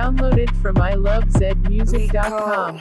Downloaded from ilovezmusic.com.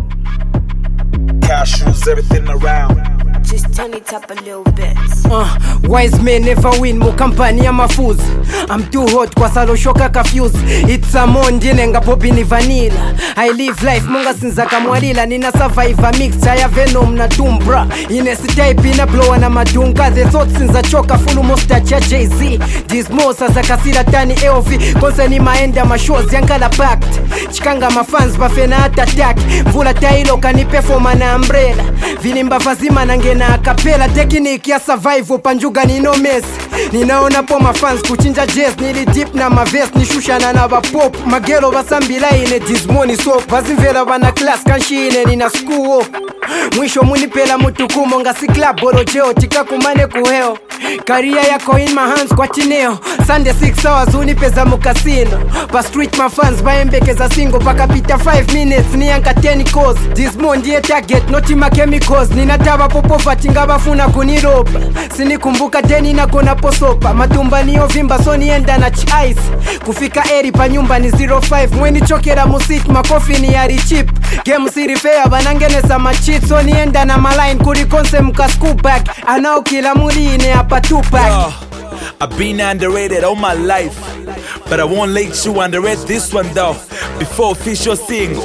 Cashews, everything around. Just turn it up a little bit. Wise men never win mu kampani ya mafuzi. I'm too hot kwa salo shoka confused. It's a mondi nenga popi ni vanilla. I live life munga sinza kamwalila. Nina survive a mixture ya Venom na Tumbra. Inesi type ina blowa na madunga. The thoughts sinza choka fulu mustache ya Jay-Z. Dismo sasa kasira tani AOV. Konse ni maenda mashows yankala packed. Chikanga mafans bafena attack. Mvula tailo kanipefoma na umbrella. Vilimba vazima nange na akapela. Tekniki ya survival panjuga ni no mess. Ninaona po mafans kuchinja jazz. Nili deep na mavest nishushana na vapop. Magelo basambila ine dismoni soap. Vazimvela wana class kanshine nina skuo. Mwisho munipela mutukumo nga si club bolo jeo. Tika kumane kuheo. Career yako in my hands kwa chineo. Sunday 6 hours unipeza mukasino. Pa street my fans baembekeza single. Paka pita 5 minutes ni yanka 10 calls. Dismo ndiye target noti ma chemicals. Ninataba popofa tinga bafuna kuniropa. Sinikumbuka teni na kona posopa. Matumba niyo vimba so nienda na ice. Kufika eri pa nyumba ni 05. Mweni chokera musik makofi ni yari chip. Game siri fair banangenesa machit. So nienda na maline kurikonse muka scoop back. Anao kila muri ine hapa Tupac. I've been underrated all my life, but I won't let you underrate this one though. Before official single,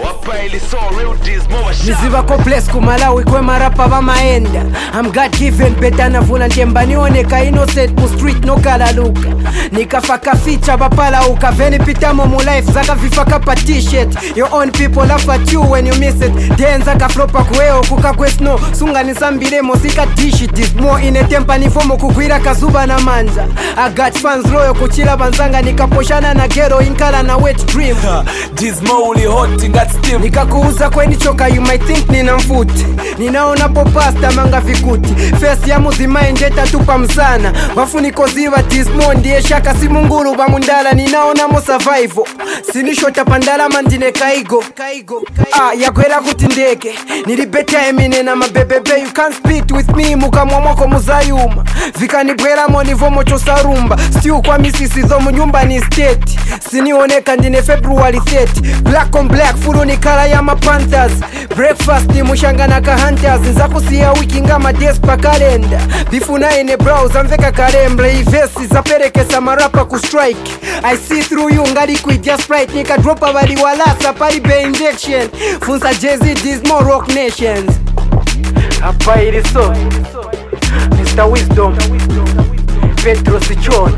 Niziva complex kumalawi kwe marapa ba maenda. I'm God given beta na vuna njemba nioneka innocent mu street no kalaluka. Nikafaka feature bapala uka veni pitamo mu life zaka vifaka pa t-shirt. Your own people laugh at you when you miss it. Den zaka flopa kueo kuka kwesno. Sunga nisambile mosika dishi. This more in a tempa ni fomo kukwira kazuba na manza. I got fans loyo kuchila banzanga. Nikaposhana na ghetto inkala na wet dream. Dismo uli hot ingat steam. Nikakuuza kweni choka you might think nina mfuti. Ninaona po pasta manga vikuti. Face ya muzima indeta tupa msana. Wafuniko ziva Dismo ndiye shaka si munguru bamundala. Ninaona mo survival. Sinishota pandala mandine kaigo. Yakwela kutindeke. Nilibeta emine na mabebebe. You can't speak with me muka mwamoko muzayuma. Vika nibwela monivo mocho sarumba. Still kwa misisi zomu nyumba ni state. Sinioneka ndine February 30. Black on black fulu ni kala ya mapanthers. Breakfast ni mushanga na kahunters. Nzaku siya wiki nga madespa kalenda. Bifuna ine browse mveka karemble. Ivesi zapereke samarapa kustrike. I see through you nga liquid just right. Nika dropa bali walasa pari be injection. Funsa Jay-Z Dismo Rock Nations. Hapa iliso Mr. Wisdom Petro Sichon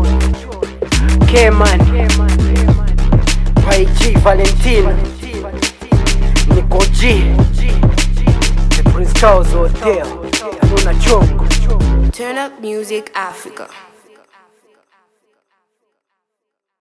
K-Man YG Valentino Nico G The Prince Charles Hotel Luna Chongo. Turn up music Africa.